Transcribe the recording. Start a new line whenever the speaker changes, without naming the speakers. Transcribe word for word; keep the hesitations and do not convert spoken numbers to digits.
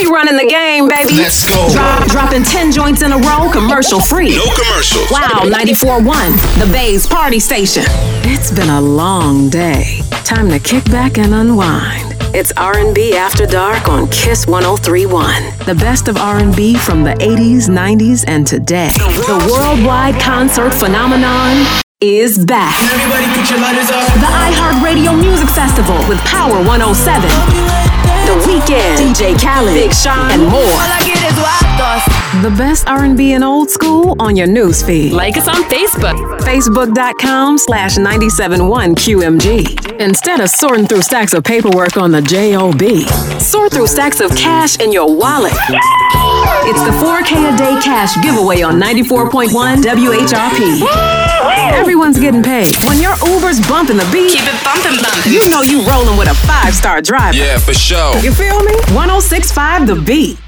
We running the game, baby.
Let's go.
Drop, dropping ten joints in a row, commercial free.
No commercials.
Wow, ninety-four point one, the Bay's party station. It's been a long day. Time to kick back and unwind. It's R and B After Dark on Kiss one oh three point one. The best of R and B from the eighties, nineties, and today. The worldwide concert phenomenon is back.
Everybody put your lighters up.
The iHeartRadio Music Festival with Power one oh seven. The Weeknd, D J Khaled, Big Sean, and more.
All I get is wild thoughts.
The best R and B and old school on your newsfeed.
Like us on Facebook.
Facebook.com slash 971 QMG. Instead of sorting through stacks of paperwork on the J O B, sort through stacks of cash in your wallet. It's the four K a day cash giveaway on ninety-four point one W H R P. Everyone's getting paid. When your Uber's bumping the beat,
Keep it bumping, bumping.
you know you rolling with a five-star driver.
Yeah, for sure.
You feel me? one oh six point five The Beat.